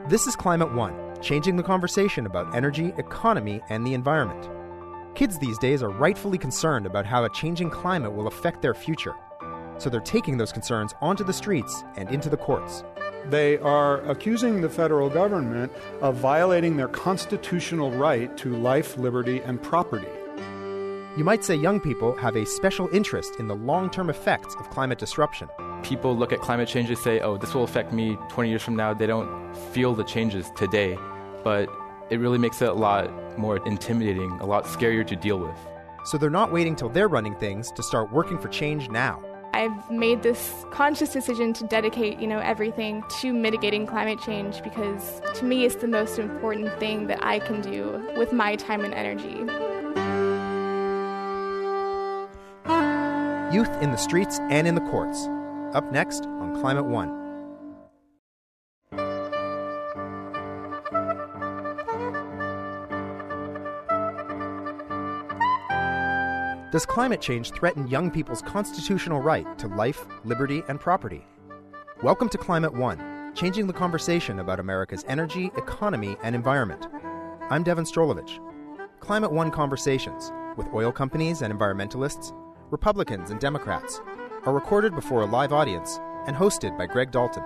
This is Climate One, changing the conversation about energy, economy, and the environment. Kids these days are rightfully concerned about how a changing climate will affect their future. So they're taking those concerns onto the streets and into the courts. They are accusing the federal government of violating their constitutional right to life, liberty, and property. You might say young people have a special interest in the long-term effects of climate disruption. People look at climate change and say, oh, this will affect me 20 years from now. They don't feel the changes today, but it really makes it a lot more intimidating, a lot scarier to deal with. So they're not waiting till they're running things to start working for change now. I've made this conscious decision to dedicate, everything to mitigating climate change because to me it's the most important thing that I can do with my time and energy. Youth in the streets and in the courts. Up next on Climate One. Does climate change threaten young people's constitutional right to life, liberty, and property? Welcome to Climate One, changing the conversation about America's energy, economy, and environment. I'm Devin Strolovich. Climate One conversations with oil companies and environmentalists, Republicans and Democrats, are recorded before a live audience and hosted by Greg Dalton.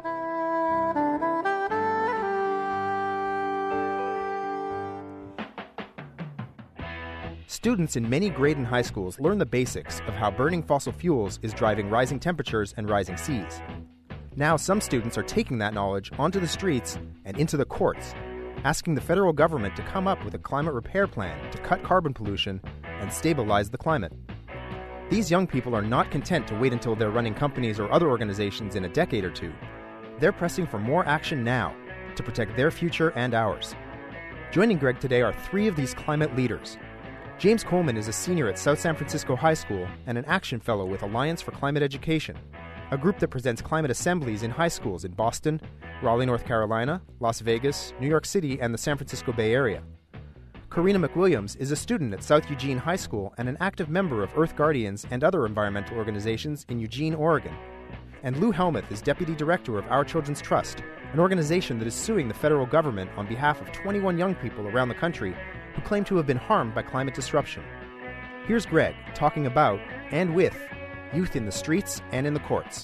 Students in many grade and high schools learn the basics of how burning fossil fuels is driving rising temperatures and rising seas. Now some students are taking that knowledge onto the streets and into the courts, asking the federal government to come up with a climate repair plan to cut carbon pollution and stabilize the climate. These young people are not content to wait until they're running companies or other organizations in a decade or two. They're pressing for more action now to protect their future and ours. Joining Greg today are three of these climate leaders. James Coleman is a senior at South San Francisco High School and an action fellow with Alliance for Climate Education, a group that presents climate assemblies in high schools in Boston, Raleigh, North Carolina, Las Vegas, New York City, and the San Francisco Bay Area. Karina McWilliams is a student at South Eugene High School and an active member of Earth Guardians and other environmental organizations in Eugene, Oregon. And Lou Helmuth is deputy director of Our Children's Trust, an organization that is suing the federal government on behalf of 21 young people around the country who claim to have been harmed by climate disruption. Here's Greg talking about, and with, youth in the streets and in the courts.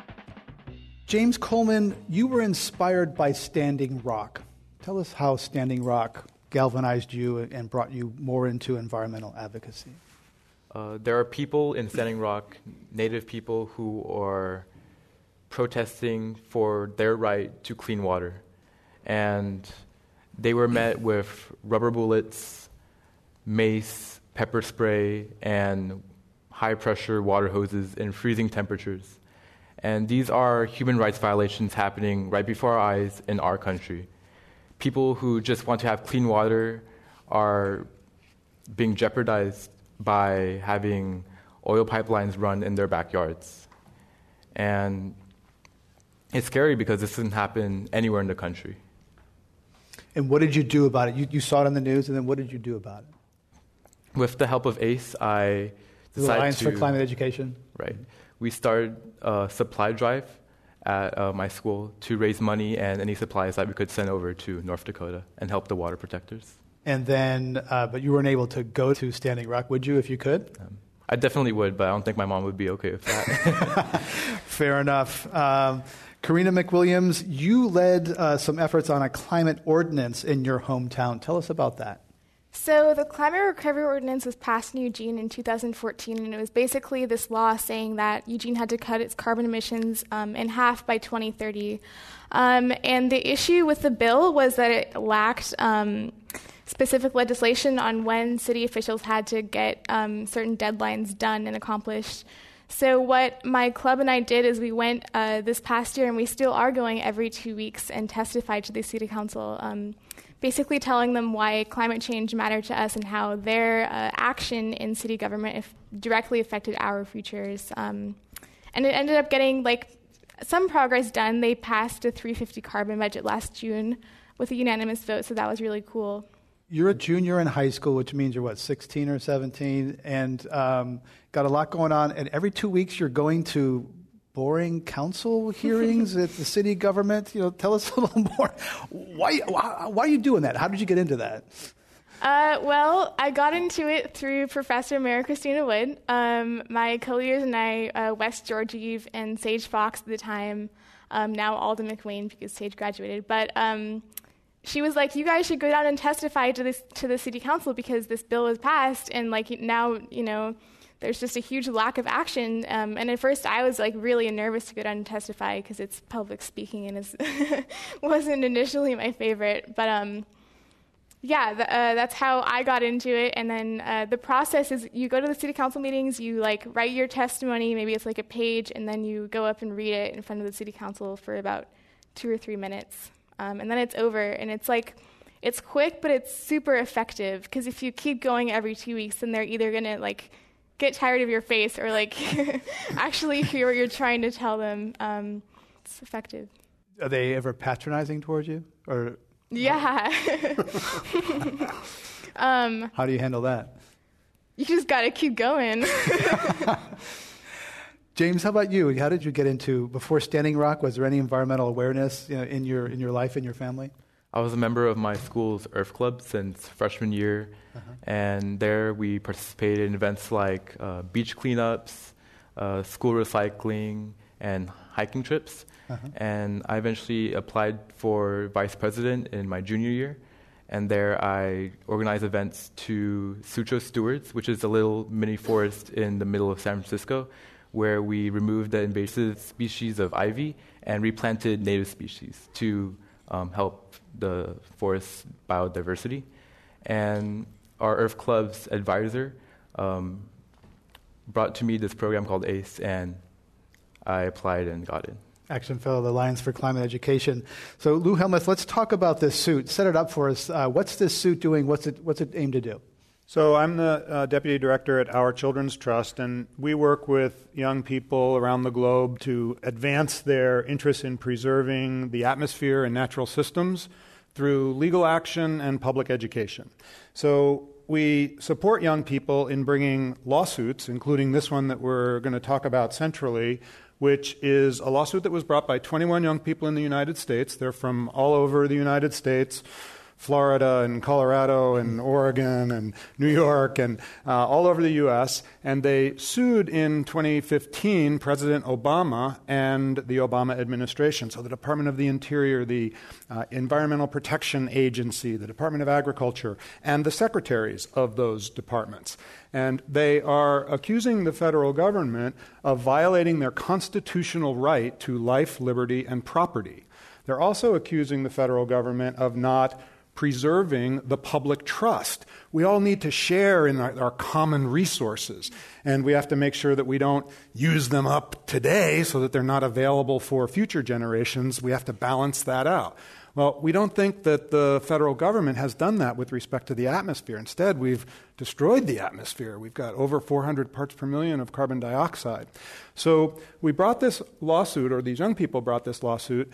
James Coleman, you were inspired by Standing Rock. Tell us how Standing Rock galvanized you and brought you more into environmental advocacy. There are people in Standing Rock, Native people, who are protesting for their right to clean water. And they were met with rubber bullets, mace, pepper spray, and high-pressure water hoses in freezing temperatures. And these are human rights violations happening right before our eyes in our country. People who just want to have clean water are being jeopardized by having oil pipelines run in their backyards. And it's scary because this doesn't happen anywhere in the country. And what did you do about it? You saw it on the news, and then what did you do about it? With the help of ACE, I decided the Alliance for Climate Education? Right. We started a supply drive at my school to raise money and any supplies that we could send over to North Dakota and help the water protectors. And then, but you weren't able to go to Standing Rock, would you, if you could? I definitely would, but I don't think my mom would be okay with that. Fair enough. Karina McWilliams, you led some efforts on a climate ordinance in your hometown. Tell us about that. So the Climate Recovery Ordinance was passed in Eugene in 2014, and it was basically this law saying that Eugene had to cut its carbon emissions in half by 2030. And the issue with the bill was that it lacked specific legislation on when city officials had to get certain deadlines done and accomplished. So what my club and I did is we went this past year, and we still are going every 2 weeks, and testified to the city council, basically telling them why climate change mattered to us and how their action in city government directly affected our futures. And it ended up getting some progress done. They passed a $350 carbon budget last June with a unanimous vote, so that was really cool. You're a junior in high school, which means you're, 16 or 17, and got a lot going on. And every 2 weeks you're going to boring council hearings at the city government? Tell us a little more. Why are you doing that? How did you get into that? Well, I got into it through Professor Mary Christina Wood. My co-leaders and I, Wes Georgiev and Sage Fox at the time, now Alden McWayne because Sage graduated, but she was like, you guys should go down and testify to the city council because this bill was passed, and now, there's just a huge lack of action. And at first I was really nervous to go down and testify because it's public speaking and it wasn't initially my favorite. But that's how I got into it. And then the process is you go to the city council meetings, you write your testimony, maybe it's a page, and then you go up and read it in front of the city council for about 2 or 3 minutes. And then it's over, and it's quick, but it's super effective, because if you keep going every 2 weeks, then they're either going to get tired of your face or actually hear what you're trying to tell them. It's effective. Are they ever patronizing towards you? Or yeah. How do you handle that? You just got to keep going. James, how about you? How did you get into, before Standing Rock, was there any environmental awareness in your life and your family? I was a member of my school's Earth Club since freshman year, and there we participated in events like beach cleanups, school recycling, and hiking trips. And I eventually applied for vice president in my junior year, and there I organized events to Sutro Stewards, which is a little mini forest in the middle of San Francisco, where we removed the invasive species of ivy and replanted native species to help the forest biodiversity. And our Earth Club's advisor brought to me this program called ACE, and I applied and got it. Action Fellow, the Alliance for Climate Education. So Lou Helmuth, let's talk about this suit. Set it up for us. What's this suit doing? What's it aimed to do? So I'm the deputy director at Our Children's Trust, and we work with young people around the globe to advance their interest in preserving the atmosphere and natural systems through legal action and public education. So we support young people in bringing lawsuits, including this one that we're going to talk about centrally, which is a lawsuit that was brought by 21 young people in the United States. They're from all over the United States, Florida and Colorado and Oregon and New York and all over the U.S., and they sued in 2015 President Obama and the Obama administration. So the Department of the Interior, the Environmental Protection Agency, the Department of Agriculture, and the secretaries of those departments. And they are accusing the federal government of violating their constitutional right to life, liberty, and property. They're also accusing the federal government of not preserving the public trust. We all need to share in our common resources, and we have to make sure that we don't use them up today so that they're not available for future generations. We have to balance that out. Well, we don't think that the federal government has done that with respect to the atmosphere. Instead, we've destroyed the atmosphere. We've got over 400 parts per million of carbon dioxide. So we brought this lawsuit, or these young people brought this lawsuit,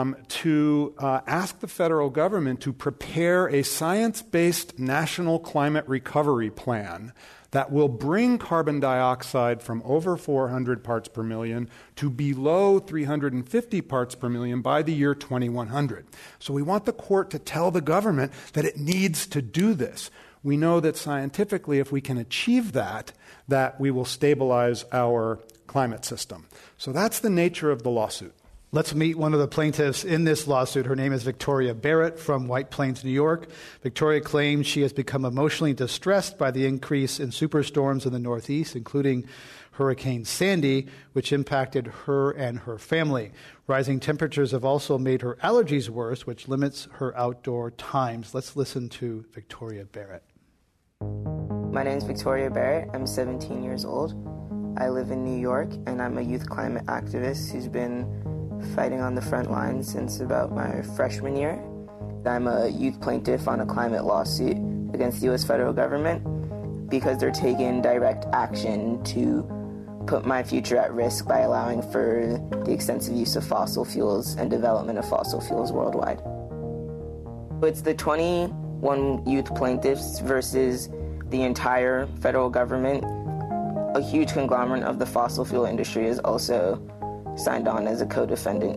to ask the federal government to prepare a science-based national climate recovery plan that will bring carbon dioxide from over 400 parts per million to below 350 parts per million by the year 2100. So we want the court to tell the government that it needs to do this. We know that scientifically, if we can achieve that we will stabilize our climate system. So that's the nature of the lawsuit. Let's meet one of the plaintiffs in this lawsuit. Her name is Victoria Barrett from White Plains, New York. Victoria claims she has become emotionally distressed by the increase in superstorms in the Northeast, including Hurricane Sandy, which impacted her and her family. Rising temperatures have also made her allergies worse, which limits her outdoor times. Let's listen to Victoria Barrett. My name is Victoria Barrett. I'm 17 years old. I live in New York, and I'm a youth climate activist who's been fighting on the front lines since about my freshman year. I'm a youth plaintiff on a climate lawsuit against the U.S. federal government because they're taking direct action to put my future at risk by allowing for the extensive use of fossil fuels and development of fossil fuels worldwide. It's the 21 youth plaintiffs versus the entire federal government. A huge conglomerate of the fossil fuel industry is also signed on as a co-defendant.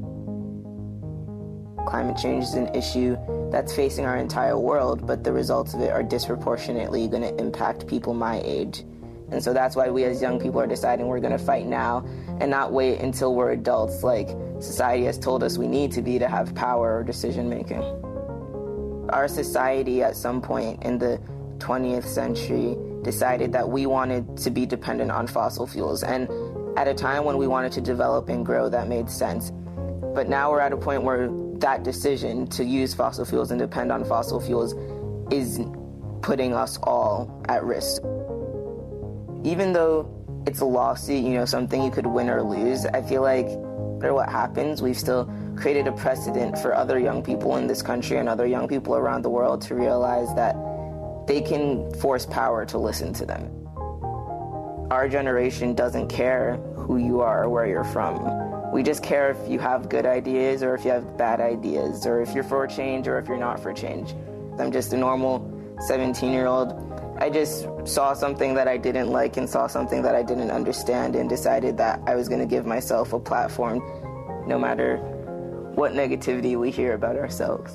Climate change is an issue that's facing our entire world, but the results of it are disproportionately going to impact people my age. And so that's why we as young people are deciding we're going to fight now and not wait until we're adults like society has told us we need to be to have power or decision making. Our society at some point in the 20th century decided that we wanted to be dependent on fossil fuels, and at a time when we wanted to develop and grow, that made sense. But now we're at a point where that decision to use fossil fuels and depend on fossil fuels is putting us all at risk. Even though it's a lawsuit, something you could win or lose, I feel like no matter what happens, we've still created a precedent for other young people in this country and other young people around the world to realize that they can force power to listen to them. Our generation doesn't care who you are or where you're from. We just care if you have good ideas or if you have bad ideas, or if you're for change or if you're not for change. I'm just a normal 17-year-old. I just saw something that I didn't like and saw something that I didn't understand and decided that I was going to give myself a platform no matter what negativity we hear about ourselves.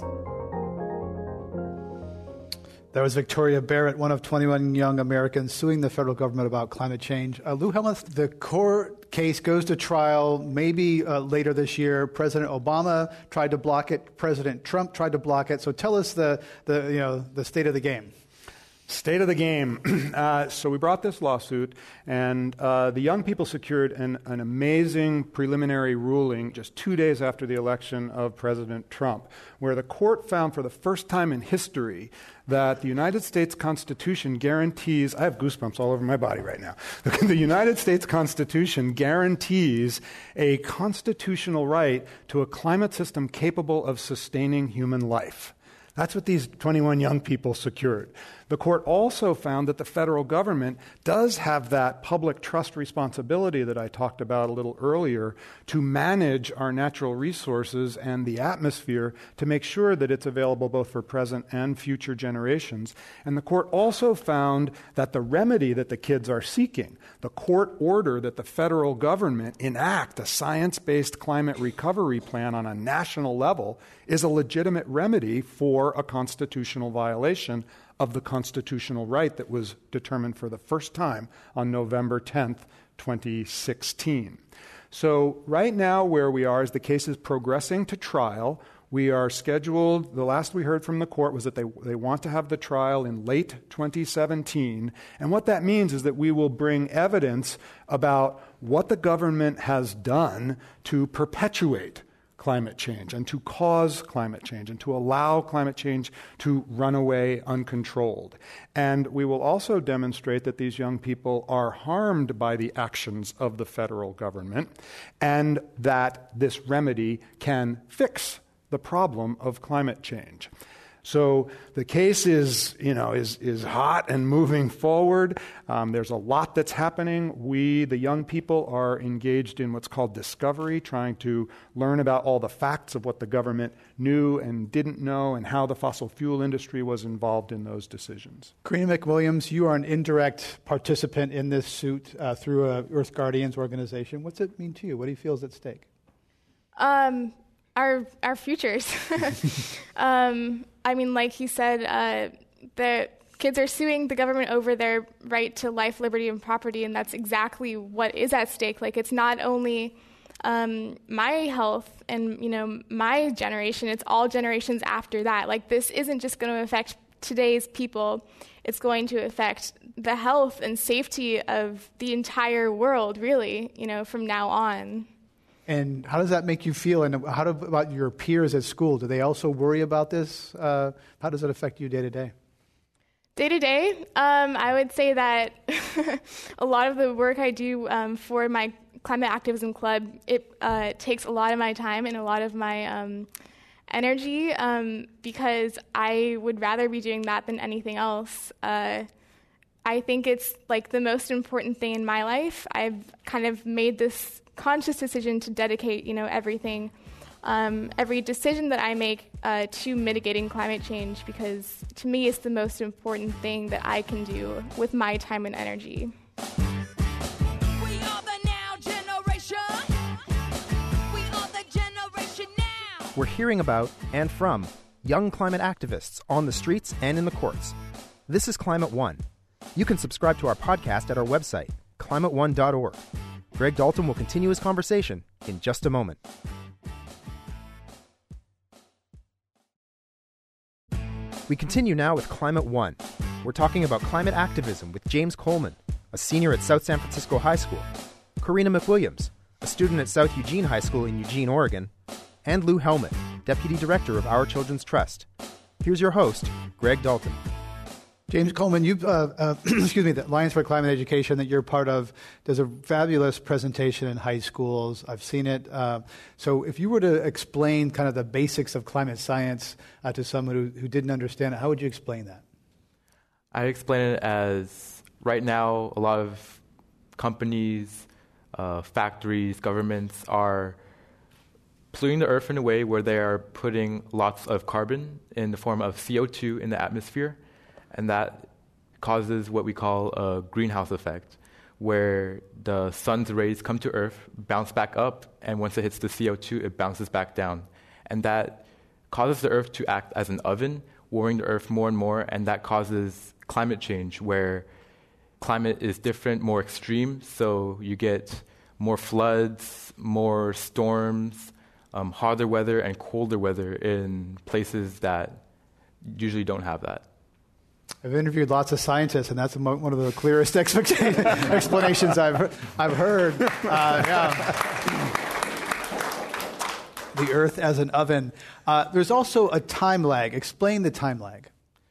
That was Victoria Barrett, one of 21 young Americans suing the federal government about climate change. Lou Helmuth, the court case goes to trial maybe later this year. President Obama tried to block it. President Trump tried to block it. So tell us the state of the game. State of the game. So we brought this lawsuit, and the young people secured an amazing preliminary ruling just 2 days after the election of President Trump, where the court found for the first time in history that the United States Constitution guarantees, I have goosebumps all over my body right now, the United States Constitution guarantees a constitutional right to a climate system capable of sustaining human life. That's what these 21 young people secured. The court also found that the federal government does have that public trust responsibility that I talked about a little earlier to manage our natural resources and the atmosphere to make sure that it's available both for present and future generations. And the court also found that the remedy that the kids are seeking, the court order that the federal government enact a science-based climate recovery plan on a national level, is a legitimate remedy for a constitutional violation of the constitutional right that was determined for the first time on November 10th, 2016. So right now where we are is the case is progressing to trial. We are scheduled, the last we heard from the court was that they want to have the trial in late 2017. And what that means is that we will bring evidence about what the government has done to perpetuate climate change and to cause climate change and to allow climate change to run away uncontrolled. And we will also demonstrate that these young people are harmed by the actions of the federal government and that this remedy can fix the problem of climate change. So the case is hot and moving forward. There's a lot that's happening. We, the young people, are engaged in what's called discovery, trying to learn about all the facts of what the government knew and didn't know and how the fossil fuel industry was involved in those decisions. Karina McWilliams, you are an indirect participant in this suit through Earth Guardians organization. What's it mean to you? What do you feel is at stake? Our futures. Like he said, the kids are suing the government over their right to life, liberty, and property, and that's exactly what is at stake. Like, it's not only my health and, my generation, it's all generations after that. Like, this isn't just going to affect today's people. It's going to affect the health and safety of the entire world, really, from now on. And how does that make you feel? And how about your peers at school? Do they also worry about this? How does it affect you day to day? Day to day, I would say that a lot of the work I do for my climate activism club, it takes a lot of my time and a lot of my energy because I would rather be doing that than anything else. I think it's like the most important thing in my life. I've kind of made this conscious decision to dedicate, everything, every decision that I make to mitigating climate change, because to me it's the most important thing that I can do with my time and energy. We are the now generation. We're hearing about and from young climate activists on the streets and in the courts. This is Climate One. You can subscribe to our podcast at our website, climateone.org. Greg Dalton will continue his conversation in just a moment. We continue now with Climate One. We're talking about climate activism with James Coleman, a senior at South San Francisco High School, Karina McWilliams, a student at South Eugene High School in Eugene, Oregon, and Lou Helmuth, Deputy Director of Our Children's Trust. Here's your host, Greg Dalton. James Coleman, you, the Alliance for Climate Education that you're part of, does a fabulous presentation in high schools. I've seen it. So if you were to explain kind of the basics of climate science to someone who didn't understand it, how would you explain that? I explain it as right now a lot of companies, factories, governments are polluting the earth in a way where they are putting lots of carbon in the form of CO2 in the atmosphere. And that causes what we call a greenhouse effect, where the sun's rays come to Earth, bounce back up, and once it hits the CO2, it bounces back down. And that causes the Earth to act as an oven, warming the Earth more and more, and that causes climate change, where climate is different, more extreme, so you get more floods, more storms, harder weather, and colder weather in places that usually don't have that. I've interviewed lots of scientists, and that's one of the clearest explanations I've heard. The Earth as an oven. There's also a time lag. Explain the time lag.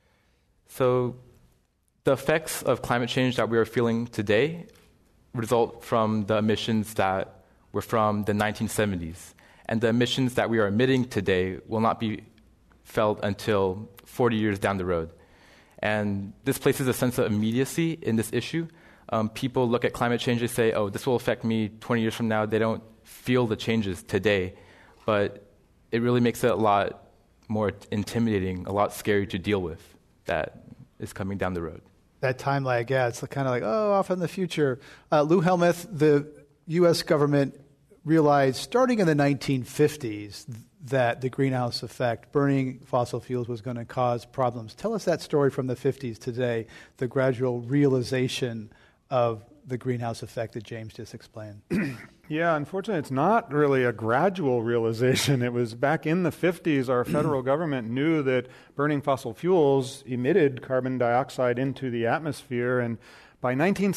So the effects of climate change that we are feeling today result from the emissions that were from the 1970s. And the emissions that we are emitting today will not be felt until 40 years down the road. And this places a sense of immediacy in this issue. People look at climate change and say, oh, this will affect me 20 years from now. They don't feel the changes today. But it really makes it a lot more intimidating, a lot scary to deal with that is coming down the road. That time lag, yeah, it's kind of like, off in the future. Lou Helmuth, the U.S. government realized starting in the 1950s that the greenhouse effect, burning fossil fuels, was going to cause problems. Tell us that story from the 50s today, the gradual realization of the greenhouse effect that James just explained. Yeah, unfortunately, it's not really a gradual realization. It was back in the 50s, our federal government knew that burning fossil fuels emitted carbon dioxide into the atmosphere, and by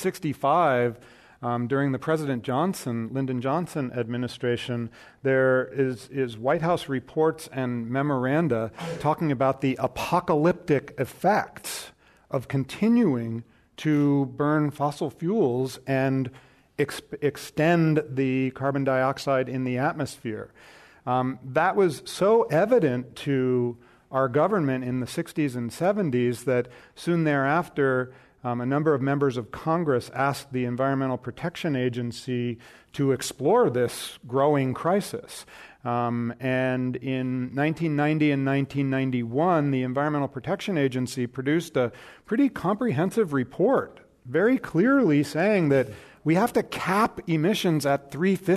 1965, during the Lyndon Johnson administration, there is White House reports and memoranda talking about the apocalyptic effects of continuing to burn fossil fuels and extend the carbon dioxide in the atmosphere. That was so evident to our government in the 60s and 70s that soon thereafter, a number of members of Congress asked the Environmental Protection Agency to explore this growing crisis. And in 1990 and 1991, the Environmental Protection Agency produced a pretty comprehensive report, very clearly saying that we have to cap emissions at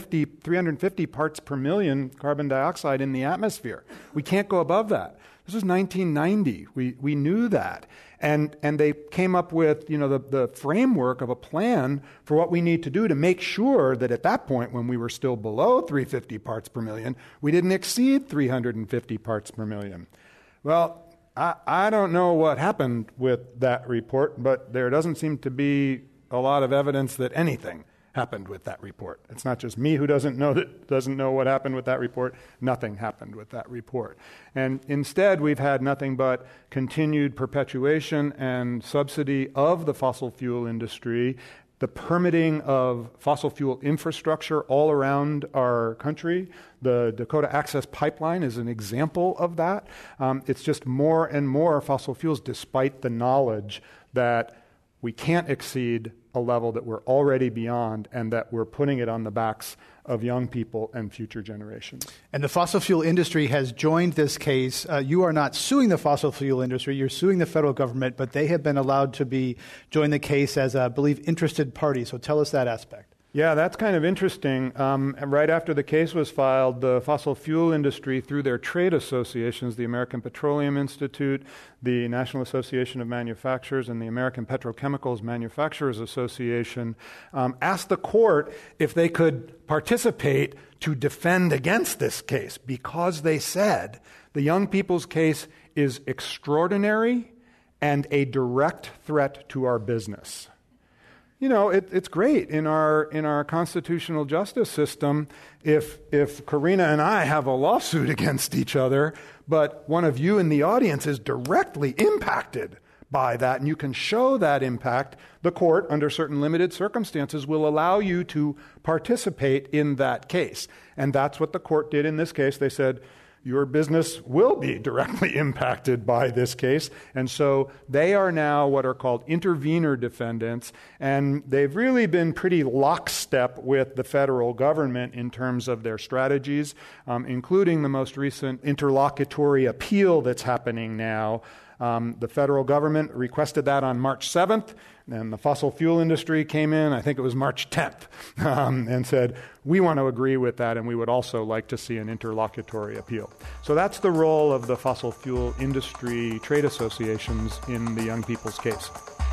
350 parts per million carbon dioxide in the atmosphere. We can't go above that. This was 1990. We knew that. And they came up with, the framework of a plan for what we need to do to make sure that at that point, when we were still below 350 parts per million, we didn't exceed 350 parts per million. Well, I don't know what happened with that report, but there doesn't seem to be a lot of evidence that anything happened with that report. It's not just me who doesn't know what happened with that report. Nothing happened with that report. And instead, we've had nothing but continued perpetuation and subsidy of the fossil fuel industry, the permitting of fossil fuel infrastructure all around our country. The Dakota Access Pipeline is an example of that. It's just more and more fossil fuels, despite the knowledge that we can't exceed a level that we're already beyond and that we're putting it on the backs of young people and future generations. And the fossil fuel industry has joined this case. You are not suing the fossil fuel industry, you're suing the federal government, but they have been allowed to join the case as, I believe, interested parties. So tell us that aspect. Yeah, that's kind of interesting. Right after the case was filed, the fossil fuel industry, through their trade associations, the American Petroleum Institute, the National Association of Manufacturers, and the American Petrochemicals Manufacturers Association, asked the court if they could participate to defend against this case, because they said the young people's case is extraordinary and a direct threat to our business. You know, it's great in our constitutional justice system if Karina and I have a lawsuit against each other, but one of you in the audience is directly impacted by that, and you can show that impact. The court, under certain limited circumstances, will allow you to participate in that case. And that's what the court did in this case. They said, your business will be directly impacted by this case. And so they are now what are called intervenor defendants, and they've really been pretty lockstep with the federal government in terms of their strategies, including the most recent interlocutory appeal that's happening now. The federal government requested that on March 7th, and the fossil fuel industry came in, I think it was March 10th, and said, we want to agree with that, and we would also like to see an interlocutory appeal. So that's the role of the fossil fuel industry trade associations in the young people's case.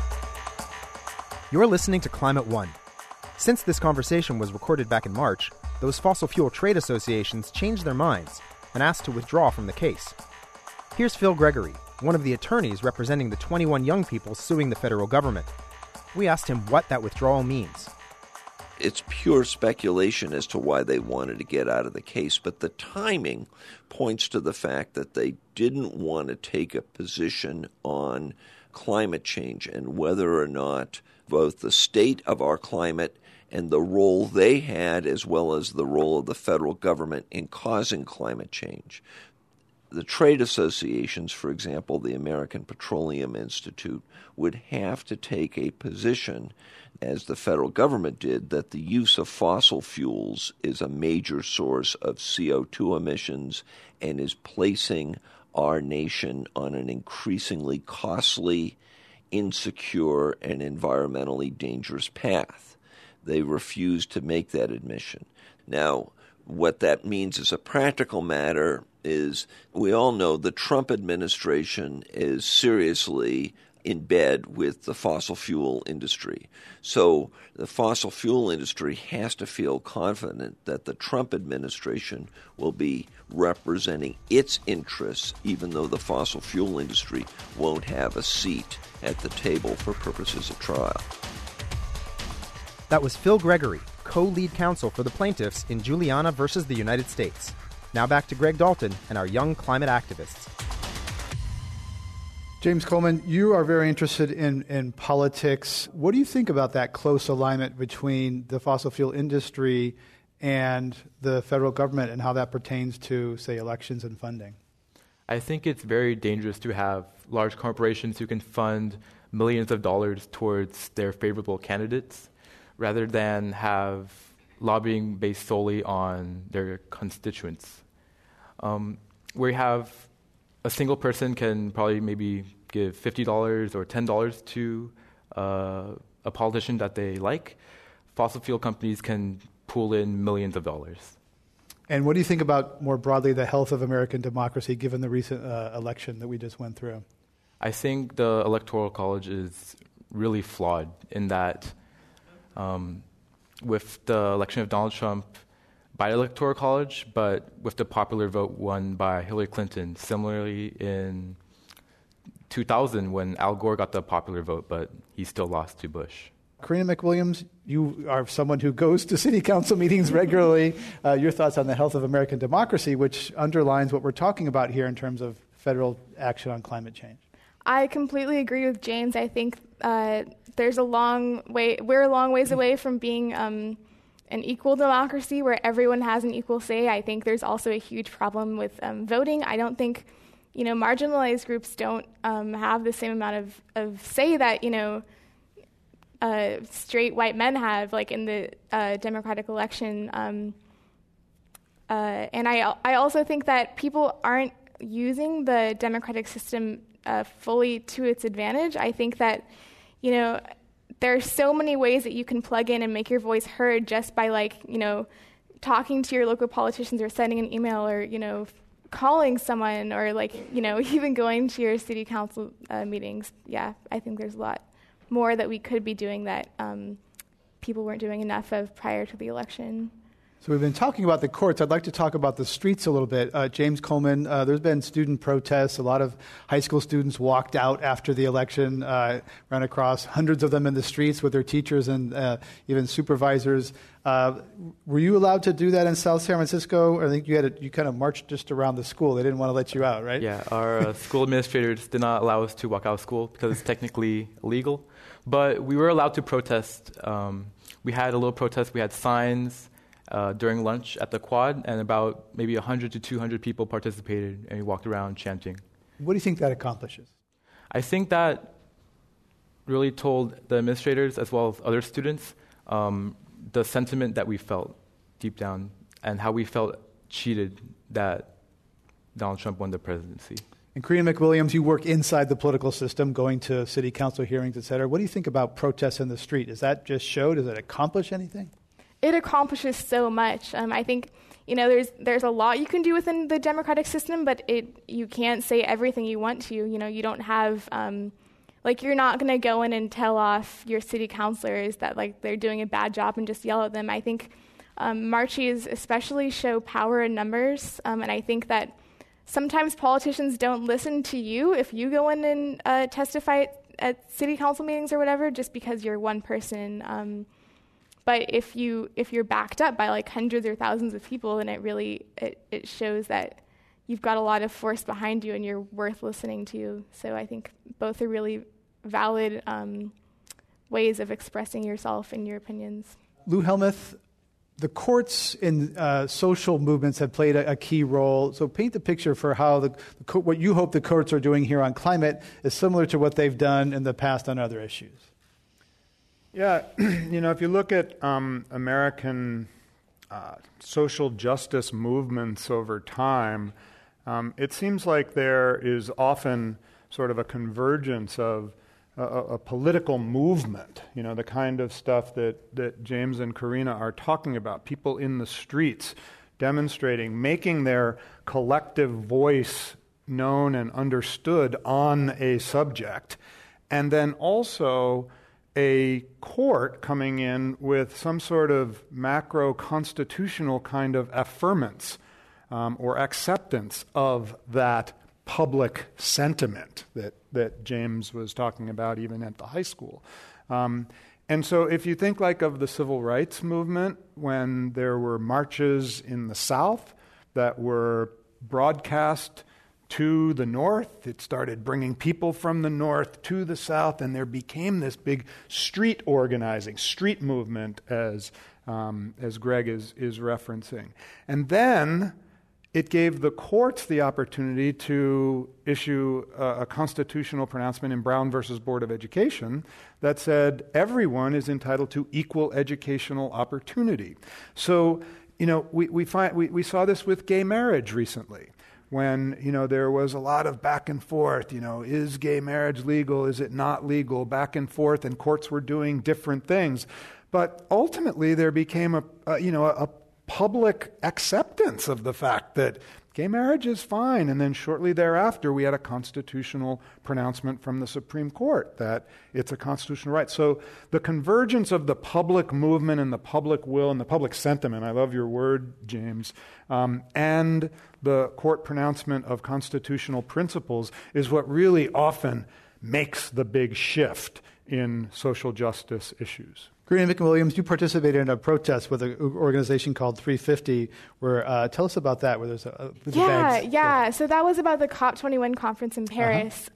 You're listening to Climate One. Since this conversation was recorded back in March, those fossil fuel trade associations changed their minds and asked to withdraw from the case. Here's Phil Gregory, one of the attorneys representing the 21 young people suing the federal government. We asked him what that withdrawal means. It's pure speculation as to why they wanted to get out of the case, but the timing points to the fact that they didn't want to take a position on climate change and whether or not both the state of our climate and the role they had, as well as the role of the federal government in causing climate change. The trade associations, for example, the American Petroleum Institute, would have to take a position, as the federal government did, that the use of fossil fuels is a major source of CO2 emissions and is placing our nation on an increasingly costly, insecure, and environmentally dangerous path. They refused to make that admission. Now, what that means as a practical matter is we all know the Trump administration is seriously in bed with the fossil fuel industry. So the fossil fuel industry has to feel confident that the Trump administration will be representing its interests, even though the fossil fuel industry won't have a seat at the table for purposes of trial. That was Phil Gregory, co-lead counsel for the plaintiffs in Juliana versus the United States. Now back to Greg Dalton and our young climate activists. James Coleman, you are very interested in politics. What do you think about that close alignment between the fossil fuel industry and the federal government and how that pertains to, say, elections and funding? I think it's very dangerous to have large corporations who can fund millions of dollars towards their favorable candidates rather than have lobbying based solely on their constituents. We have a single person can probably maybe give $50 or $10 to a politician that they like. Fossil fuel companies can pool in millions of dollars. And what do you think about, more broadly, the health of American democracy, given the recent election that we just went through? I think the Electoral College is really flawed in that with the election of Donald Trump by the Electoral College, but with the popular vote won by Hillary Clinton. Similarly, in 2000, when Al Gore got the popular vote, but he still lost to Bush. Karina McWilliams, you are someone who goes to city council meetings regularly. Your thoughts on the health of American democracy, which underlines what we're talking about here in terms of federal action on climate change. I completely agree with James. I think we're a long ways away from being an equal democracy where everyone has an equal say. I think there's also a huge problem with voting. I don't think, marginalized groups don't have the same amount of say that, straight white men have, like in the democratic election. And I also think that people aren't using the democratic system fully to its advantage. I think that, there are so many ways that you can plug in and make your voice heard just by, like, talking to your local politicians or sending an email or, calling someone or, like, even going to your city council meetings. Yeah, I think there's a lot more that we could be doing that people weren't doing enough of prior to the election. So we've been talking about the courts. I'd like to talk about the streets a little bit. James Coleman, there's been student protests. A lot of high school students walked out after the election, ran across hundreds of them in the streets with their teachers and even supervisors. Were you allowed to do that in South San Francisco? I think you kind of marched just around the school. They didn't want to let you out, right? Yeah, our school administrators did not allow us to walk out of school because it's technically illegal. But we were allowed to protest. We had a little protest. We had signs during lunch at the quad, and about maybe 100 to 200 people participated, and we walked around chanting. What do you think that accomplishes? I think that really told the administrators as well as other students the sentiment that we felt deep down and how we felt cheated that Donald Trump won the presidency. And Karina McWilliams, you work inside the political system, going to city council hearings, et cetera. What do you think about protests in the street? Does that just show? Does it accomplish anything? It accomplishes so much. I think there's a lot you can do within the democratic system, but you can't say everything you want to. You don't have you're not going to go in and tell off your city councilors that they're doing a bad job and just yell at them. I think marches especially show power in numbers, and I think that sometimes politicians don't listen to you if you go in and testify at city council meetings or whatever, just because you're one person. But if you're backed up by hundreds or thousands of people, then it shows that you've got a lot of force behind you and you're worth listening to. So I think both are really valid ways of expressing yourself and your opinions. Lou Helmuth, the courts in social movements have played a key role. So paint the picture for how what you hope the courts are doing here on climate is similar to what they've done in the past on other issues. Yeah, if you look at American social justice movements over time, it seems like there is often sort of a convergence of a political movement, the kind of stuff that James and Karina are talking about, people in the streets demonstrating, making their collective voice known and understood on a subject, and then also a court coming in with some sort of macro-constitutional kind of affirmance or acceptance of that public sentiment that James was talking about even at the high school. And so if you think of the civil rights movement, when there were marches in the South that were broadcast to the North, it started bringing people from the North to the South, and there became this big street organizing, street movement, as Greg is referencing. And then it gave the courts the opportunity to issue a constitutional pronouncement in Brown versus Board of Education that said everyone is entitled to equal educational opportunity. So, we saw this with gay marriage recently, when, there was a lot of back and forth, is gay marriage legal, is it not legal, back and forth, and courts were doing different things. But ultimately there became a public acceptance of the fact that gay marriage is fine, and then shortly thereafter we had a constitutional pronouncement from the Supreme Court that it's a constitutional right. So the convergence of the public movement and the public will and the public sentiment, I love your word, James, and the court pronouncement of constitutional principles is what really often makes the big shift in social justice issues. Karina McWilliams, you participated in a protest with an organization called 350. Tell us about that. Where there's Yeah. So that was about the COP21 conference in Paris.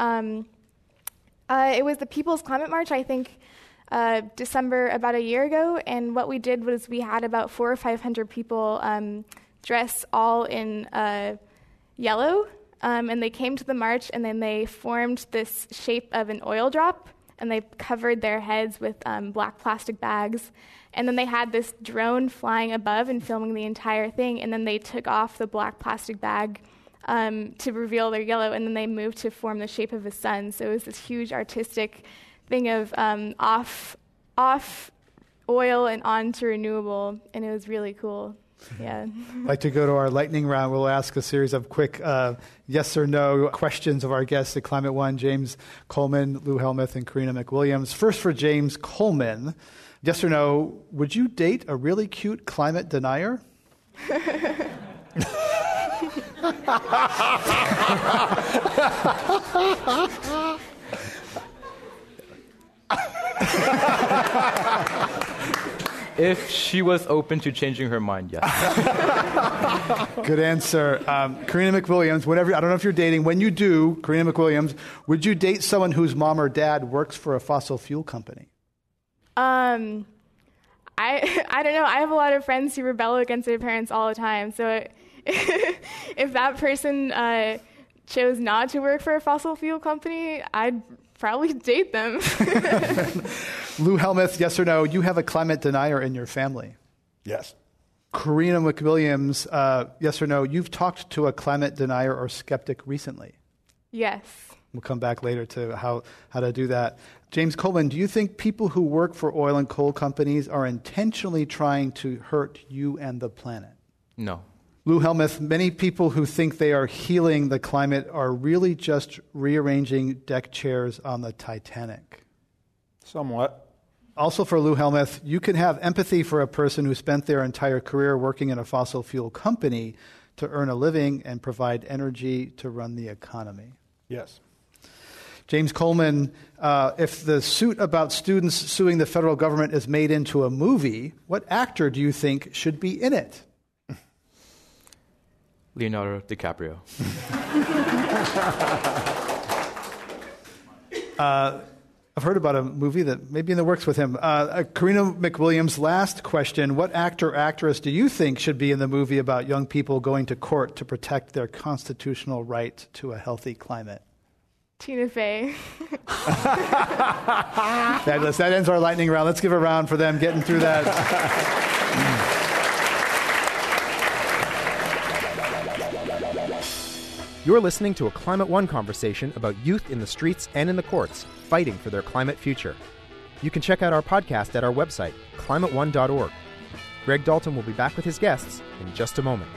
It was the People's Climate March, I think, December about a year ago. And what we did was we had about 400 or 500 people dressed all in yellow, and they came to the march, and then they formed this shape of an oil drop. And they covered their heads with black plastic bags. And then they had this drone flying above and filming the entire thing. And then they took off the black plastic bag to reveal their yellow. And then they moved to form the shape of a sun. So it was this huge artistic thing of off off oil and on to renewable, and it was really cool. Yeah. I'd like to go to our lightning round. We'll ask a series of quick yes or no questions of our guests at Climate One, James Coleman, Lou Helmuth, and Karina McWilliams. First for James Coleman, yes or no, would you date a really cute climate denier? If she was open to changing her mind, yes. Good answer. Karina McWilliams, I don't know if you're dating. When you do, Karina McWilliams, would you date someone whose mom or dad works for a fossil fuel company? I don't know. I have a lot of friends who rebel against their parents all the time. So if that person chose not to work for a fossil fuel company, I'd probably date them. Lou Helmuth, yes or no, you have a climate denier in your family? Yes. Karina McWilliams, yes or no, you've talked to a climate denier or skeptic recently? Yes. We'll come back later to how to do that. James Coleman, do you think people who work for oil and coal companies are intentionally trying to hurt you and the planet? No. Lou Helmuth, many people who think they are healing the climate are really just rearranging deck chairs on the Titanic. Somewhat. Also for Lou Helmuth, you can have empathy for a person who spent their entire career working in a fossil fuel company to earn a living and provide energy to run the economy. Yes. James Coleman, if the suit about students suing the federal government is made into a movie, what actor do you think should be in it? Leonardo DiCaprio. I've heard about a movie that may be in the works with him. Karina McWilliams, last question. What actor or actress do you think should be in the movie about young people going to court to protect their constitutional right to a healthy climate? Tina Fey. Fabulous. That ends our lightning round. Let's give a round for them getting through that. You're listening to a Climate One conversation about youth in the streets and in the courts fighting for their climate future. You can check out our podcast at our website, climateone.org. Greg Dalton will be back with his guests in just a moment.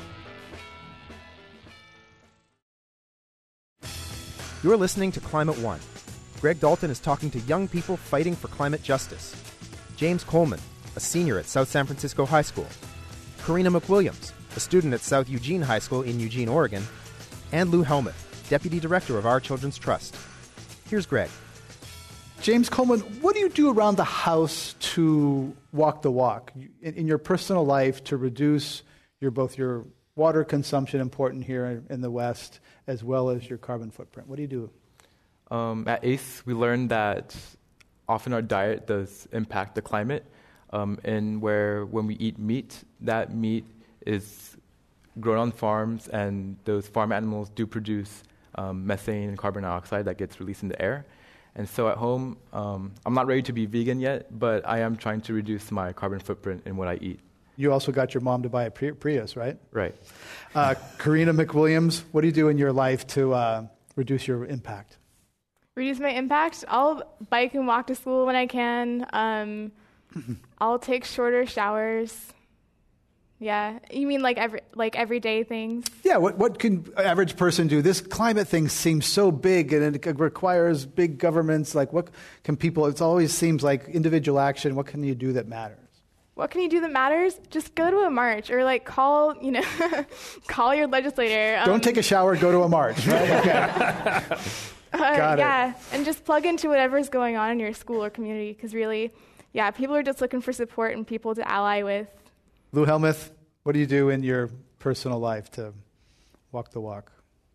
You're listening to Climate One. Greg Dalton is talking to young people fighting for climate justice. James Coleman, a senior at South San Francisco High School. Karina McWilliams, a student at South Eugene High School in Eugene, Oregon. And Lou Helmuth, Deputy Director of Our Children's Trust. Here's Greg. James Coleman, what do you do around the house to walk the walk in your personal life to reduce both your water consumption, important here in the West, as well as your carbon footprint? What do you do? At ACE, we learned that often our diet does impact the climate, and when we eat meat, that meat is grown on farms, and those farm animals do produce methane and carbon dioxide that gets released in the air. And so at home, I'm not ready to be vegan yet, but I am trying to reduce my carbon footprint in what I eat. You also got your mom to buy a Prius, right? Right. Karina McWilliams, what do you do in your life to reduce your impact? Reduce my impact? I'll bike and walk to school when I can. I'll take shorter showers. Yeah, you mean like everyday things? Yeah, what can an average person do? This climate thing seems so big, and it requires big governments. Like, what can people? It always seems like individual action. What can you do that matters? What can you do that matters? Just go to a march, or call your legislator. Don't take a shower. Go to a march. Right? Okay. Got it. And just plug into whatever's going on in your school or community, because really, people are just looking for support and people to ally with. Lou Helmuth, what do you do in your personal life to walk the walk?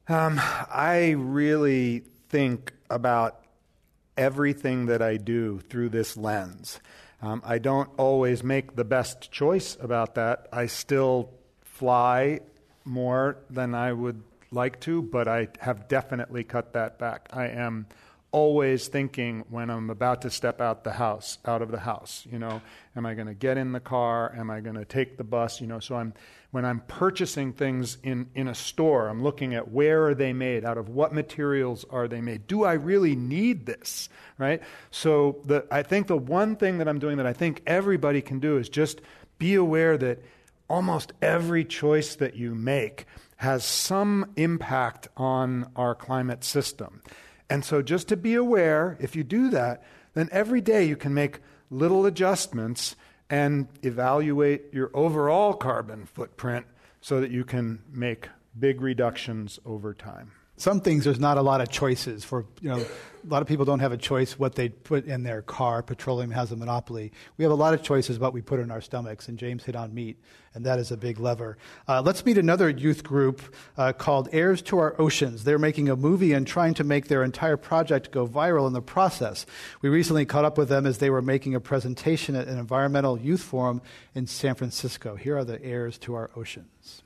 I really think about everything that I do through this lens. I don't always make the best choice about that. I still fly more than I would like to, but I have definitely cut that back. I am always thinking when I'm about to step out of the house, am I going to get in the car? Am I going to take the bus? So when I'm purchasing things in a store, I'm looking at where are they made, out of what materials are they made? Do I really need this, right? So I think the one thing that I'm doing that I think everybody can do is just be aware that almost every choice that you make has some impact on our climate system. And so just to be aware, if you do that, then every day you can make little adjustments and evaluate your overall carbon footprint so that you can make big reductions over time. Some things there's not a lot of choices for, a lot of people don't have a choice what they put in their car. Petroleum has a monopoly. We have a lot of choices what we put in our stomachs, and James hit on meat, and that is a big lever. Let's meet another youth group called Heirs to Our Oceans. They're making a movie and trying to make their entire project go viral in the process. We recently caught up with them as they were making a presentation at an environmental youth forum in San Francisco. Here are the Heirs to Our Oceans.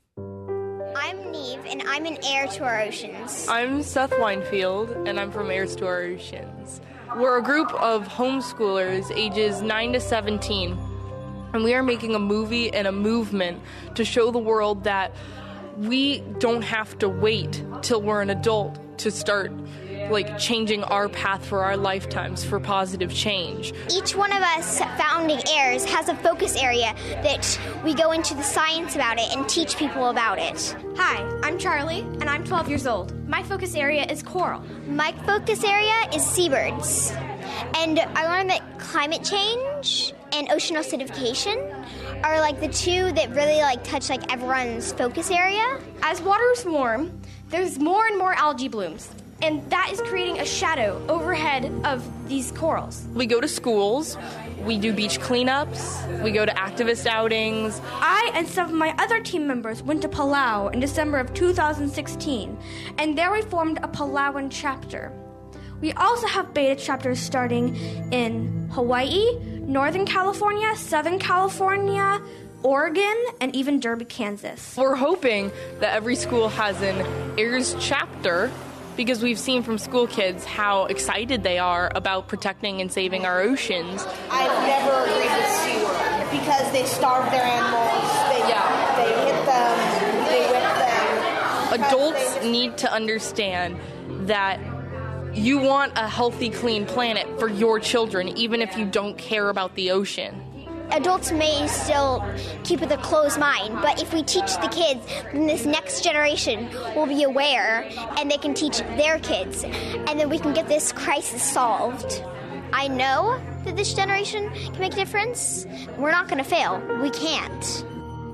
I'm Neve, and I'm an heir to our oceans. I'm Seth Winefield, and I'm from Heirs to Our Oceans. We're a group of homeschoolers ages 9 to 17, and we are making a movie and a movement to show the world that we don't have to wait till we're an adult to start changing our path for our lifetimes for positive change. Each one of us founding heirs has a focus area that we go into the science about it and teach people about it. Hi, I'm Charlie, and I'm 12 years old. My focus area is coral. My focus area is seabirds. And I learned that climate change and ocean acidification are the two that really touch everyone's focus area. As water is warm, there's more and more algae blooms. And that is creating a shadow overhead of these corals. We go to schools, we do beach cleanups, we go to activist outings. I and some of my other team members went to Palau in December of 2016, and there we formed a Palauan chapter. We also have beta chapters starting in Hawaii, Northern California, Southern California, Oregon, and even Derby, Kansas. We're hoping that every school has an Heirs chapter, because we've seen from school kids how excited they are about protecting and saving our oceans. I've never agreed with SeaWorld because they starve their animals, they hit them, they whip them. Adults need to understand that you want a healthy, clean planet for your children, even if you don't care about the ocean. Adults may still keep with a closed mind, but if we teach the kids, then this next generation will be aware, and they can teach their kids, and then we can get this crisis solved. I know that this generation can make a difference. We're not going to fail. We can't.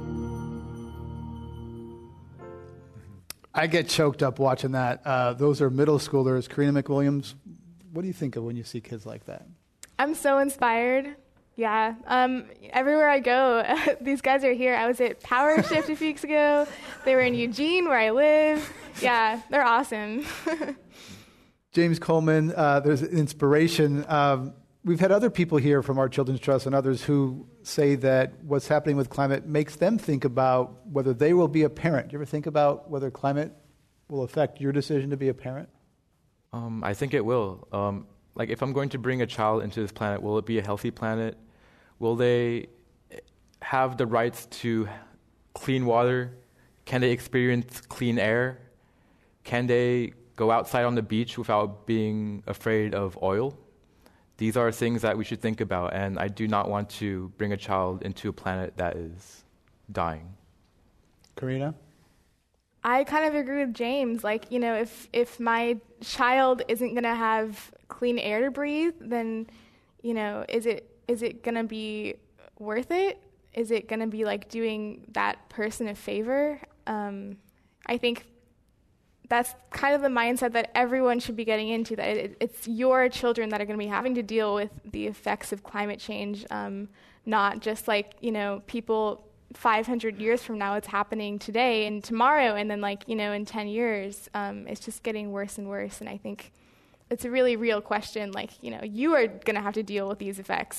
I get choked up watching that. Those are middle schoolers. Karina McWilliams, what do you think of when you see kids like that? I'm so inspired. Yeah. Everywhere I go, these guys are here. I was at Power Shift a few weeks ago. They were in Eugene, where I live. Yeah, they're awesome. James Coleman, there's inspiration. We've had other people here from our Children's Trust and others who say that what's happening with climate makes them think about whether they will be a parent. Do you ever think about whether climate will affect your decision to be a parent? I think it will. If I'm going to bring a child into this planet, will it be a healthy planet? Will they have the rights to clean water? Can they experience clean air? Can they go outside on the beach without being afraid of oil? These are things that we should think about, and I do not want to bring a child into a planet that is dying. Karina? I kind of agree with James. If my child isn't going to have clean air to breathe, then, is it going to be worth it? Is it going to be doing that person a favor? I think that's kind of the mindset that everyone should be getting into, that it's your children that are going to be having to deal with the effects of climate change, not just people 500 years from now. It's happening today and tomorrow, and then in 10 years, it's just getting worse and worse. And I think it's a really real question. You are going to have to deal with these effects.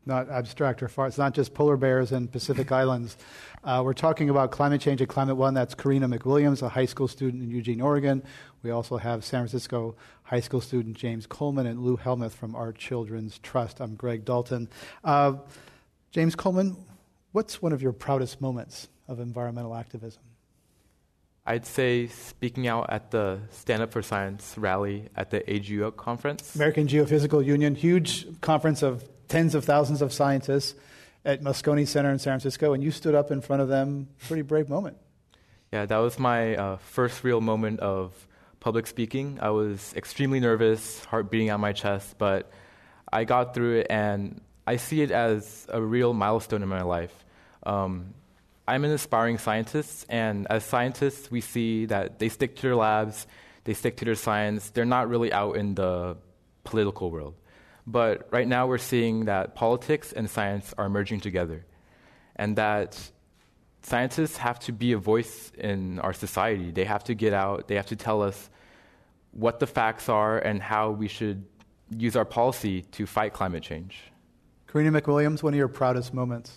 not abstract or far. It's not just polar bears and Pacific Islands. We're talking about climate change at Climate One. That's Karina McWilliams, a high school student in Eugene, Oregon. We also have San Francisco high school student James Coleman and Lou Helmuth from Our Children's Trust. I'm Greg Dalton. James Coleman, what's one of your proudest moments of environmental activism? I'd say speaking out at the Stand Up for Science rally at the AGEO conference. American Geophysical Union, huge conference of tens of thousands of scientists at Moscone Center in San Francisco, and you stood up in front of them. Pretty brave moment. Yeah, that was my first real moment of public speaking. I was extremely nervous, heart beating out my chest, but I got through it, and I see it as a real milestone in my life. I'm an aspiring scientist, and as scientists, we see that they stick to their labs, they stick to their science. They're not really out in the political world. But right now we're seeing that politics and science are merging together, and that scientists have to be a voice in our society. They have to get out, they have to tell us what the facts are and how we should use our policy to fight climate change. Karina McWilliams, one of your proudest moments?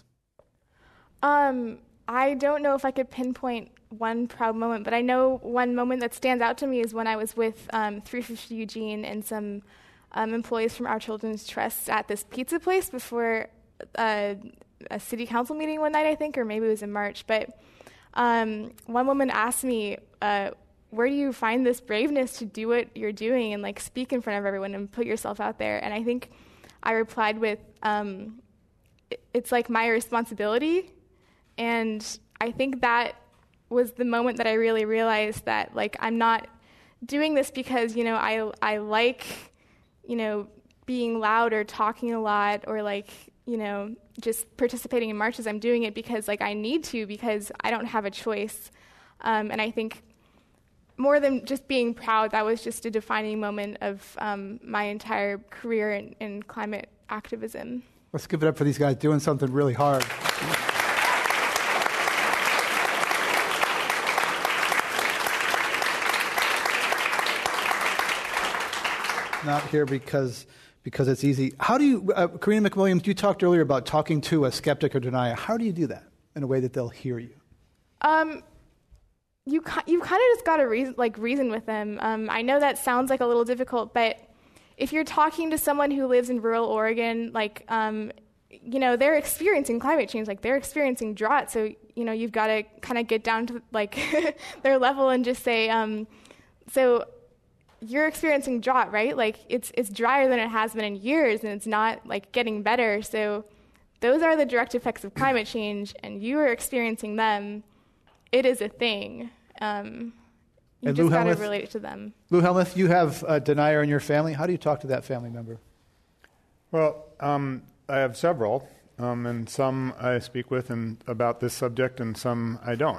I don't know if I could pinpoint one proud moment, but I know one moment that stands out to me is when I was with 350 Eugene and some employees from Our Children's Trust at this pizza place before a city council meeting one night, I think, or maybe it was in March. But one woman asked me, where do you find this braveness to do what you're doing and like speak in front of everyone and put yourself out there? And I think I replied with, it's like my responsibility. And I think that was the moment that I really realized that, like, I'm not doing this because, I like, being loud or talking a lot or, like, just participating in marches. I'm doing it because, like, I need to because I don't have a choice. And I think more than just being proud, that was just a defining moment of my entire career in climate activism. Let's give it up for these guys doing something really hard. Not here because it's easy. How do you, Karina McWilliams, you talked earlier about talking to a skeptic or denier. How do you do that in a way that they'll hear you? You kind of just got to reason with them. I know that sounds like a little difficult, but if you're talking to someone who lives in rural Oregon, they're experiencing climate change, like they're experiencing drought. So, you've got to kind of get down to like their level and just say, so you're experiencing drought, right? Like it's drier than it has been in years and it's not like getting better. So those are the direct effects of climate change and you are experiencing them. It is a thing. You just got to relate it to them. Lou Helmuth, you have a denier in your family. How do you talk to that family member? Well, I have several, and some I speak with about this subject and some I don't.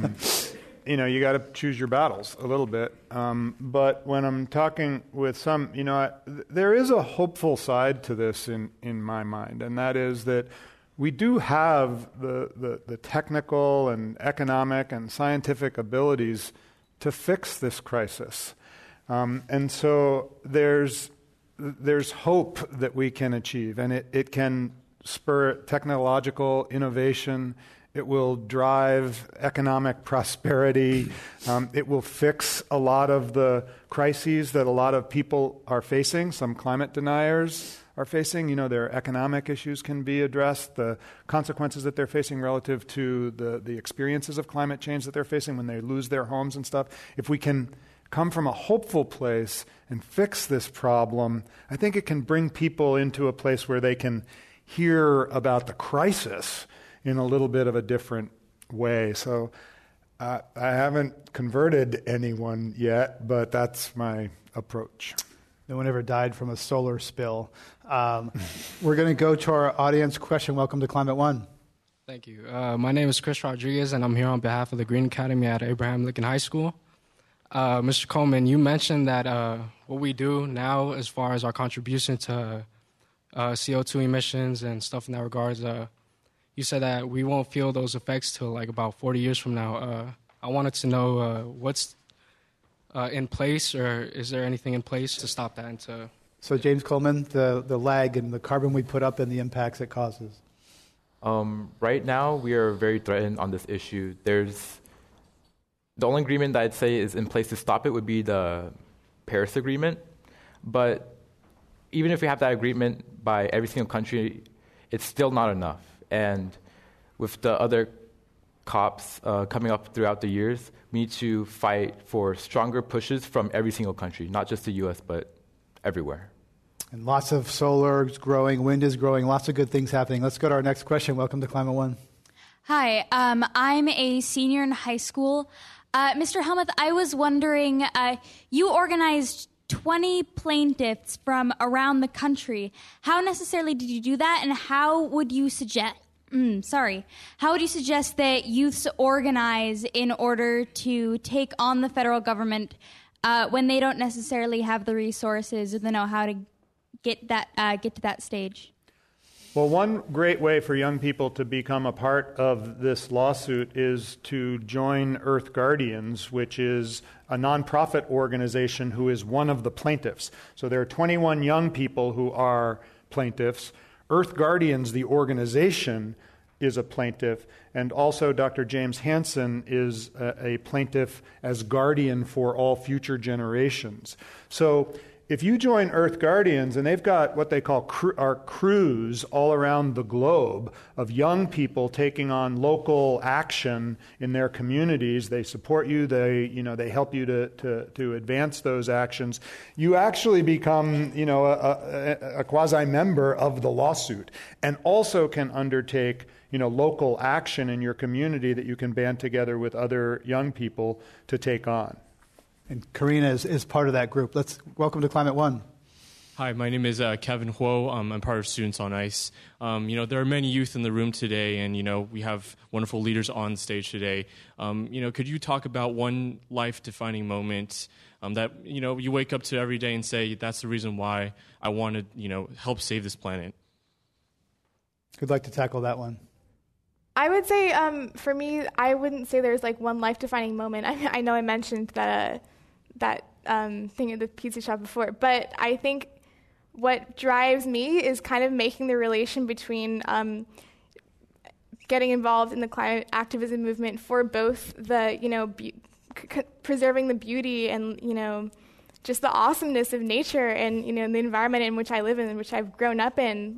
You got to choose your battles a little bit. But when I'm talking with some, there is a hopeful side to this in my mind, and that is that we do have the technical and economic and scientific abilities to fix this crisis. And so there's hope that we can achieve, and it can spur technological innovation. It will drive economic prosperity. It will fix a lot of the crises that a lot of people are facing. Some climate deniers are facing. Their economic issues can be addressed, the consequences that they're facing relative to the experiences of climate change that they're facing when they lose their homes and stuff. If we can come from a hopeful place and fix this problem, I think it can bring people into a place where they can hear about the crisis in a little bit of a different way. So I haven't converted anyone yet, but that's my approach. No one ever died from a solar spill. We're going to go to our audience question. Welcome to Climate One. Thank you. My name is Chris Rodriguez, and I'm here on behalf of the Green Academy at Abraham Lincoln High School. Mr. Coleman, you mentioned that what we do now as far as our contribution to CO2 emissions and stuff in that regards, you said that we won't feel those effects till like about 40 years from now. I wanted to know what's in place, or is there anything in place to stop that and to So James Coleman, the lag in the carbon we put up and the impacts it causes. Right now, we are very threatened on this issue. The only agreement that I'd say is in place to stop it would be the Paris Agreement. But even if we have that agreement by every single country, it's still not enough. And with the other COPs coming up throughout the years, we need to fight for stronger pushes from every single country, not just the U.S., but everywhere. And lots of solar is growing, wind is growing, lots of good things happening. Let's go to our next question. Welcome to Climate One. Hi, I'm a senior in high school. Mr. Helmuth, I was wondering, you organized 20 plaintiffs from around the country. How necessarily did you do that, and how would you suggest that youths organize in order to take on the federal government when they don't necessarily have the resources or the know-how to get to that stage? Well, one great way for young people to become a part of this lawsuit is to join Earth Guardians, which is a nonprofit organization who is one of the plaintiffs. So there are 21 young people who are plaintiffs. Earth Guardians, the organization, is a plaintiff, and also Dr. James Hansen is a plaintiff as guardian for all future generations. So if you join Earth Guardians, and they've got what they call our crews all around the globe of young people taking on local action in their communities, they support you, they help you to advance those actions. You actually become, a quasi-member of the lawsuit, and also can undertake, local action in your community that you can band together with other young people to take on. And Karina is part of that group. Welcome to Climate One. Hi, my name is Kevin Huo. I'm part of Students on Ice. There are many youth in the room today, and, we have wonderful leaders on stage today. Could you talk about one life-defining moment that, you wake up to every day and say, that's the reason why I want to, help save this planet? Who'd like to tackle that one? I would say, for me, I wouldn't say there's one life-defining moment. I know I mentioned that thing at the pizza shop before, but I think what drives me is kind of making the relation between getting involved in the climate activism movement for both the preserving the beauty and just the awesomeness of nature and the environment in which I live in, which I've grown up in.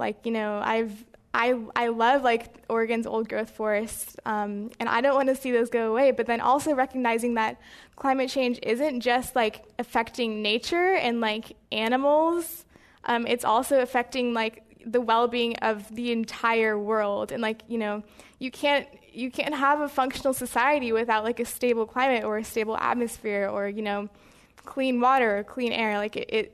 I love Oregon's old growth forests, and I don't want to see those go away. But then also recognizing that climate change isn't just affecting nature and animals; it's also affecting the well-being of the entire world. And you can't have a functional society without a stable climate or a stable atmosphere or clean water or clean air.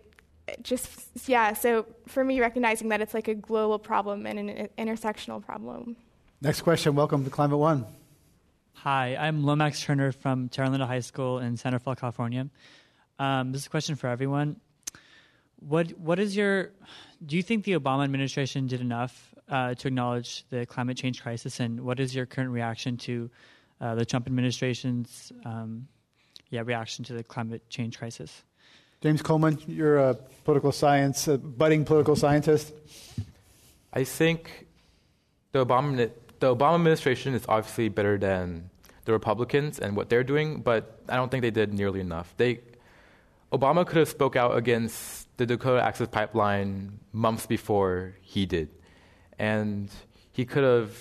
So for me, recognizing that it's a global problem and an intersectional problem. Next question. Welcome to Climate One. Hi, I'm Lomax Turner from Terra Linda High School in Santa Fe, California. This is a question for everyone. Do you think the Obama administration did enough to acknowledge the climate change crisis, and what is your current reaction to the Trump administration's reaction to the climate change crisis? James Coleman, you're a budding political scientist. I think the Obama administration is obviously better than the Republicans and what they're doing, but I don't think they did nearly enough. Obama could have spoke out against the Dakota Access Pipeline months before he did, and he could have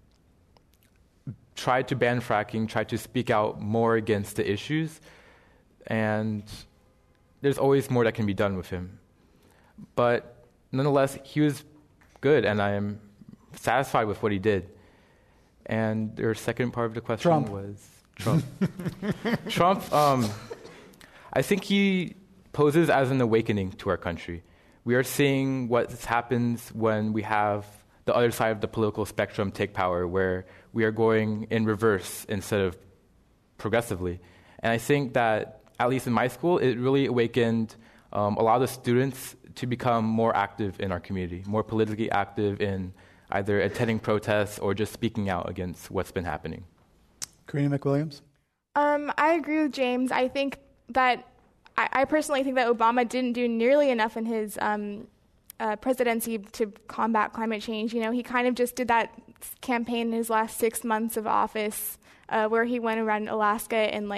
tried to ban fracking, tried to speak out more against the issues, and there's always more that can be done with him. But nonetheless, he was good, and I am satisfied with what he did. And your second part of the question was Trump. Trump, I think he poses as an awakening to our country. We are seeing what happens when we have the other side of the political spectrum take power, where we are going in reverse instead of progressively. And I think that, at least in my school, it really awakened a lot of the students to become more active in our community, more politically active in either attending protests or just speaking out against what's been happening. Karina McWilliams? I agree with James. I think that I personally think that Obama didn't do nearly enough in his presidency to combat climate change. He kind of just did that campaign in his last 6 months of office, where he went around Alaska and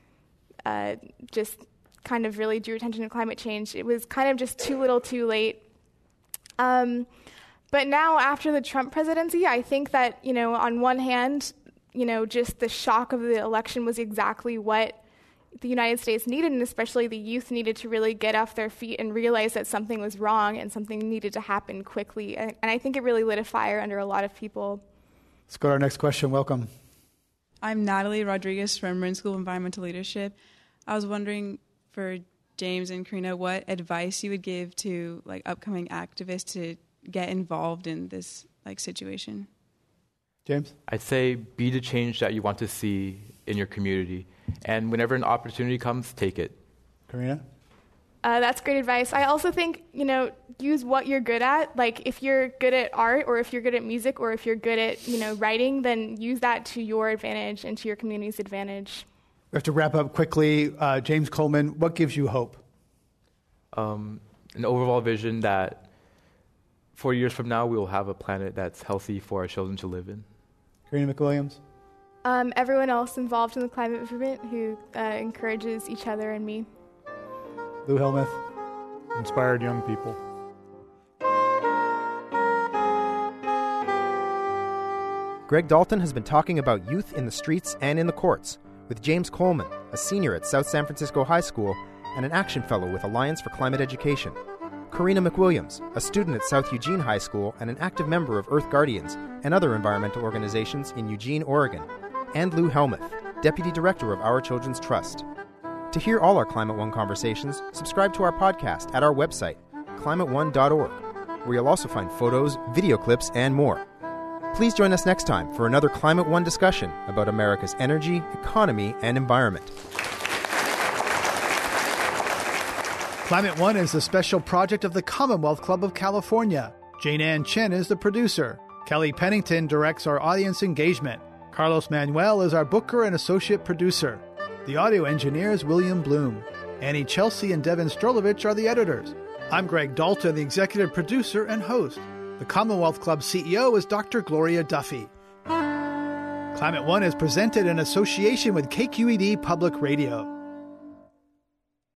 just kind of really drew attention to climate change. It was kind of just too little too late. But now after the Trump presidency, I think that, on one hand, just the shock of the election was exactly what the United States needed, and especially the youth needed to really get off their feet and realize that something was wrong and something needed to happen quickly. And I think it really lit a fire under a lot of people. Let's go to our next question. Welcome. I'm Natalie Rodriguez from Marin School of Environmental Leadership. I was wondering for James and Karina, what advice you would give to upcoming activists to get involved in this situation? James? I'd say be the change that you want to see in your community. And whenever an opportunity comes, take it. Karina? That's great advice. I also think, use what you're good at. If you're good at art, or if you're good at music, or if you're good at, writing, then use that to your advantage and to your community's advantage. We have to wrap up quickly. James Coleman, what gives you hope? An overall vision that 40 years from now, we will have a planet that's healthy for our children to live in. Karina McWilliams? Everyone else involved in the climate movement who encourages each other and me. Lou Helmuth? Inspired young people. Greg Dalton has been talking about youth in the streets and in the courts with James Coleman, a senior at South San Francisco High School and an action fellow with Alliance for Climate Education. Karina McWilliams, a student at South Eugene High School and an active member of Earth Guardians and other environmental organizations in Eugene, Oregon. And Lou Helmuth, Deputy Director of Our Children's Trust. To hear all our Climate One conversations, subscribe to our podcast at our website, climateone.org, where you'll also find photos, video clips, and more. Please join us next time for another Climate One discussion about America's energy, economy, and environment. Climate One is a special project of the Commonwealth Club of California. Jane Ann Chen is the producer. Kelly Pennington directs our audience engagement. Carlos Manuel is our booker and associate producer. The audio engineer is William Bloom. Annie Chelsea and Devin Strolovich are the editors. I'm Greg Dalton, the executive producer and host. The Commonwealth Club CEO is Dr. Gloria Duffy. Climate One is presented in association with KQED Public Radio.